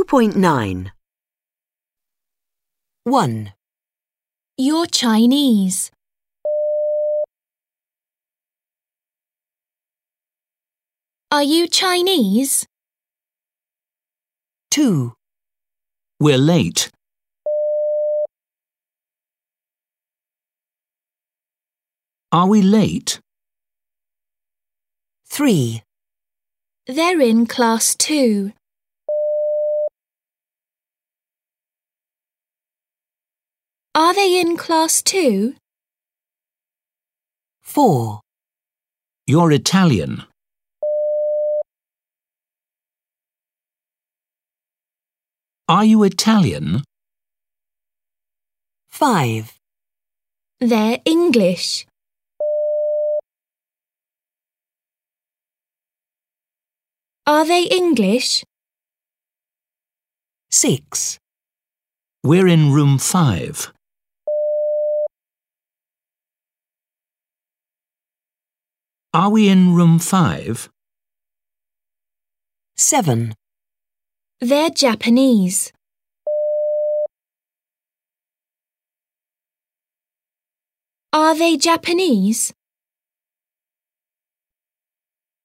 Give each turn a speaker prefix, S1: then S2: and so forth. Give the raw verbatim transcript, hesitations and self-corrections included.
S1: point nine. one.
S2: You're Chinese. Are you Chinese?
S1: two.
S3: We're late. Are we late?
S1: three.
S2: They're in class two. Are they in class two?
S1: four.
S3: You're Italian. Are you Italian?
S1: five.
S2: They're English. Are they English?
S1: six.
S3: We're in room five. Are we in room five?
S1: seven.
S2: They're Japanese. Are they Japanese?